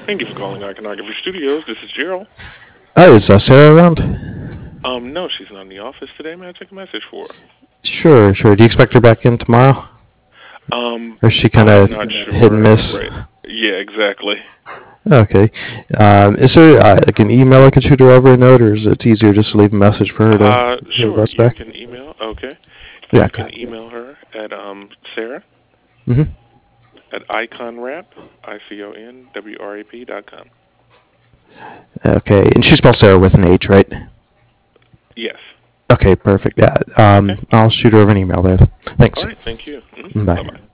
Thank you for calling Iconography Studios. This is Gerald. Oh, is Sarah around? No, she's not in the office today. May I take a message for her? Sure. Do you expect her back in tomorrow? Or is she kind I'm of not hit and sure. miss? Right. Yeah, exactly. Okay. Is there like an email I could shoot her over a note, or is it easier just to leave a message for her to give Sure. us You back? can email. Okay. Yeah. You can Okay. email her at Sarah Mhm. at iconwrap, iconwrap.com. Okay. And she spells Sarah with an H, right? Yes. Okay. Perfect. Yeah. Okay. I'll shoot her over an email there. All Thanks. right. Thank you. Bye. Bye bye.